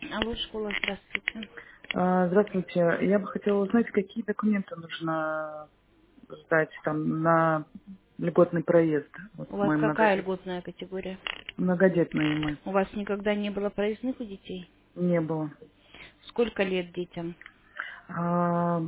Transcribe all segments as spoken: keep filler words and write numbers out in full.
Алло, школа, здравствуйте. А, Здравствуйте. Я бы хотела узнать, какие документы нужно сдать там на льготный проезд. Вот У вас мой какая многодет... льготная категория? многодетный мы. У вас никогда не было проездных у детей? Не было. Сколько лет детям? А,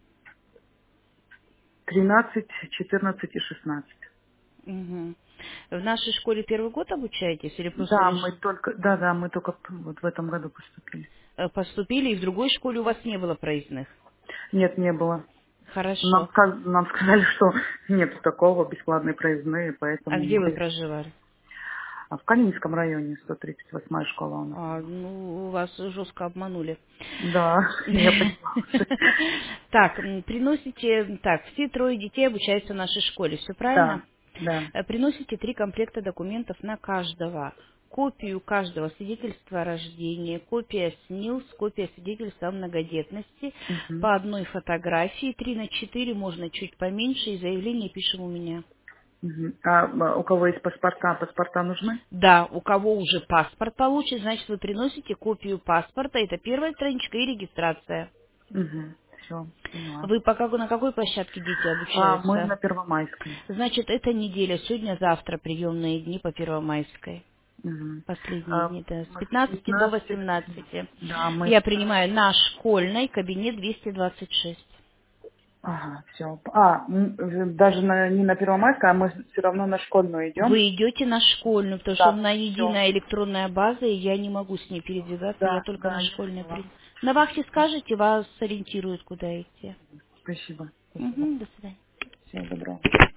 тринадцать, четырнадцать и шестнадцать. Угу. В нашей школе первый год обучаетесь или просто Да, мы реш- только, да, да, мы только п- вот в этом году поступили. э, поступили, и в другой школе у вас не было проездных? Нет, не было. Нам, Хорошо. сказ- нам сказали, что нет такого, бесплатные проездные, А поэтому где вы мы... проживали? А в Калининском районе сто тридцать восьмая школа у нас. А, ну, вас жестко обманули. Да, я поняла уже. Так, м, приносите, так, все трое детей обучаются в нашей школе, все правильно? Да, да. Э, Приносите три комплекта документов на каждого. Копию каждого свидетельства о рождении, копия СНИЛС, копия свидетельства о многодетности, Мгм. по одной фотографии, три на четыре, можно чуть поменьше, и заявление пишем у меня. Мгм. А а, у кого есть паспорта, паспорта нужны? Да, у кого уже паспорт получит, значит вы приносите копию паспорта, это первая страничка и регистрация. Угу. Все, поняла. Вы по как- на какой площадке дети А мы обучаются? на Первомайской. Значит, эта неделя, сегодня-завтра приемные дни по Первомайской. Угу. Последние А, дни, да, с мы с пятнадцати до пятнадцати до восемнадцати. восемнадцати. Да, мы Я с... принимаю на школьной кабинет двести двадцать шесть. Ага, все. А, м, э, даже на, не на Первомайской, а мы все равно на школьную идем? Вы идете на школьную, потому что у Да, меня все. единая электронная база, и я не могу с ней передвигаться, я Да, только да, на я школьной поняла. приду. На вахте скажете, вас сориентируют, куда идти. Спасибо, спасибо. Угу, до свидания. Всего доброго.